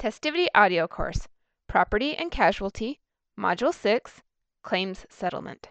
Testivity Audio Course, Property and Casualty, Module 6, Claims Settlement.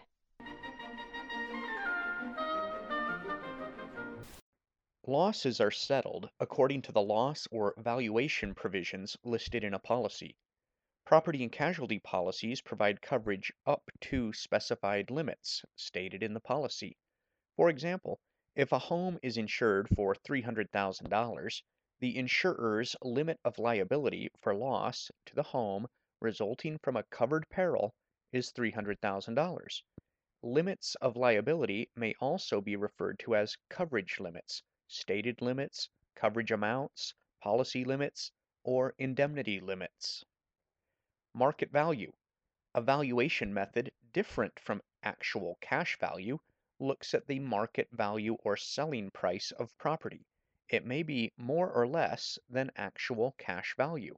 Losses are settled according to the loss or valuation provisions listed in a policy. Property and casualty policies provide coverage up to specified limits stated in the policy. For example, if a home is insured for $300,000, the insurer's limit of liability for loss to the home resulting from a covered peril is $300,000. Limits of liability may also be referred to as coverage limits, stated limits, coverage amounts, policy limits, or indemnity limits. Market value. A valuation method different from actual cash value looks at the market value or selling price of property. It may be more or less than actual cash value.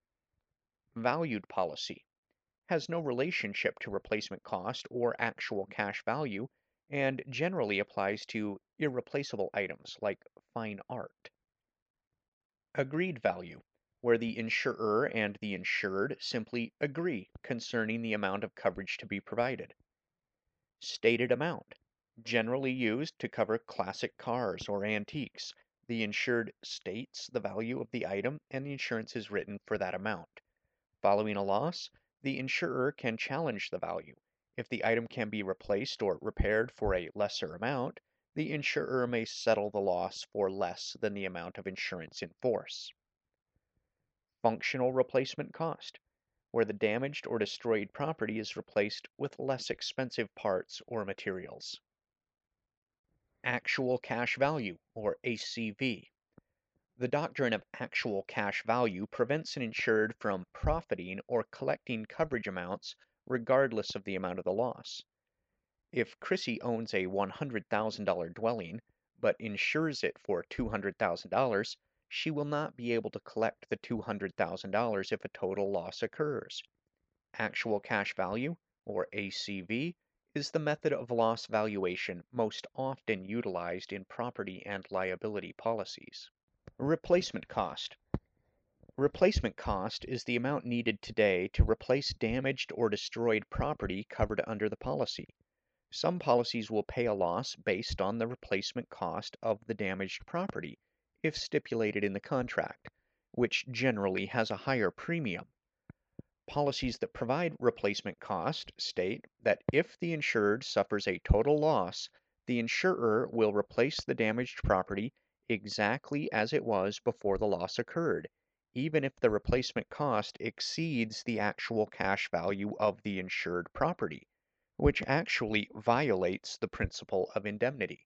Valued policy has no relationship to replacement cost or actual cash value and generally applies to irreplaceable items like fine art. Agreed value, where the insurer and the insured simply agree concerning the amount of coverage to be provided. Stated amount, generally used to cover classic cars or antiques. The insured states the value of the item and the insurance is written for that amount. Following a loss, the insurer can challenge the value. If the item can be replaced or repaired for a lesser amount, the insurer may settle the loss for less than the amount of insurance in force. Functional replacement cost, where the damaged or destroyed property is replaced with less expensive parts or materials. Actual cash value, or ACV. The doctrine of actual cash value prevents an insured from profiting or collecting coverage amounts regardless of the amount of the loss. If Chrissy owns a $100,000 dwelling but insures it for $200,000, she will not be able to collect the $200,000 if a total loss occurs. Actual cash value, or ACV, is the method of loss valuation most often utilized in property and liability policies. Replacement cost. Replacement cost is the amount needed today to replace damaged or destroyed property covered under the policy. Some policies will pay a loss based on the replacement cost of the damaged property, if stipulated in the contract, which generally has a higher premium. Policies that provide replacement cost state that if the insured suffers a total loss, the insurer will replace the damaged property exactly as it was before the loss occurred, even if the replacement cost exceeds the actual cash value of the insured property, which actually violates the principle of indemnity.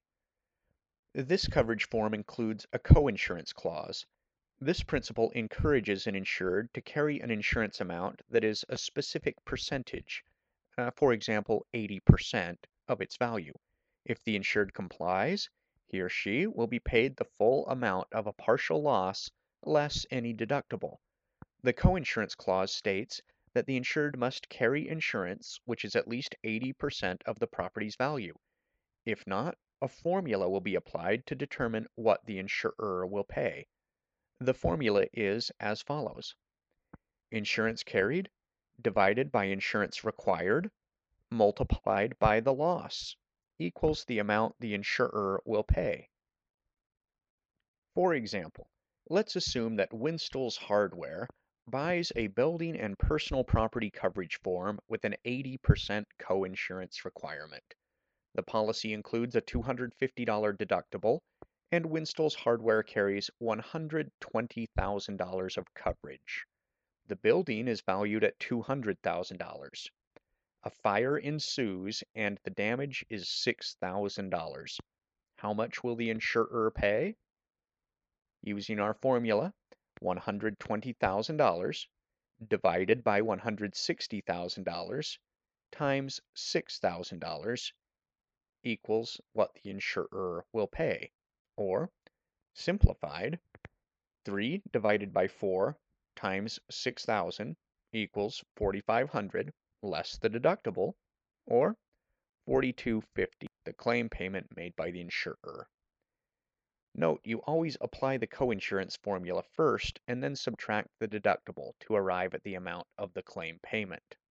This coverage form includes a coinsurance clause. This principle encourages an insured to carry an insurance amount that is a specific percentage, for example, 80% of its value. If the insured complies, he or she will be paid the full amount of a partial loss less any deductible. The coinsurance clause states that the insured must carry insurance which is at least 80% of the property's value. If not, a formula will be applied to determine what the insurer will pay. The formula is as follows: insurance carried divided by insurance required multiplied by the loss equals the amount the insurer will pay. For example, let's assume that Winstall's Hardware buys a building and personal property coverage form with an 80% coinsurance requirement. The policy includes a $250 deductible, and Winstall's Hardware carries $120,000 of coverage. The building is valued at $200,000. A fire ensues and the damage is $6,000. How much will the insurer pay? Using our formula, $120,000 divided by $160,000 times $6,000 equals what the insurer will pay. Or, simplified, 3 divided by 4 times 6,000 equals 4,500 less the deductible, or 4,250, the claim payment made by the insurer. Note, you always apply the coinsurance formula first and then subtract the deductible to arrive at the amount of the claim payment.